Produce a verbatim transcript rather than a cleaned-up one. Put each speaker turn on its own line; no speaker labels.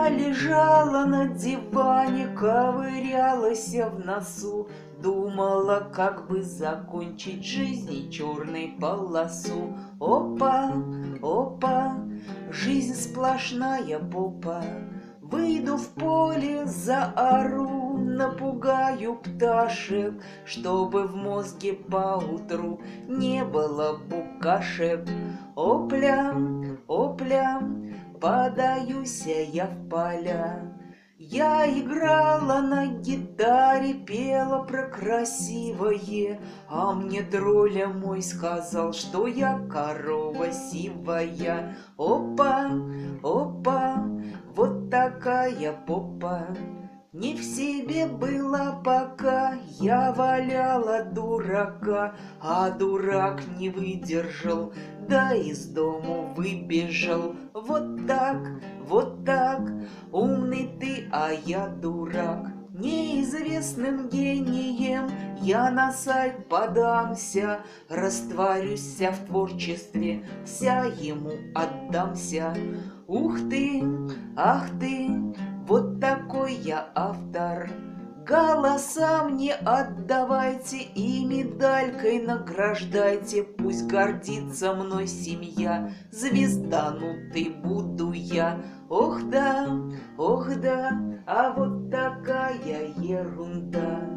Я лежала на диване, ковырялась в носу, думала, как бы закончить жизнь и черной полосу. Опа, опа, жизнь сплошная попа. Выйду в поле, заору, напугаю пташек, чтобы в мозге поутру не было букашек. Опля, опля, подаюсь я в поля. Я играла на гитаре, пела про красивое, а мне дроля мой сказал, что я корова сивая. Опа, опа, вот такая попа. Не в себе была, пока я валяла дурака, а дурак не выдержал, да из дому выбежал. Вот так, вот так, умный ты, а я дурак. Неизвестным гением я на сайт подамся, растворюся в творчестве, вся ему отдамся. Ух ты, ах ты, вот такой я автор. Голоса мне отдавайте и медалькой награждайте. Пусть гордится мной семья, звезданутый буду я. Ох да, ох да, а вот такая ерунда.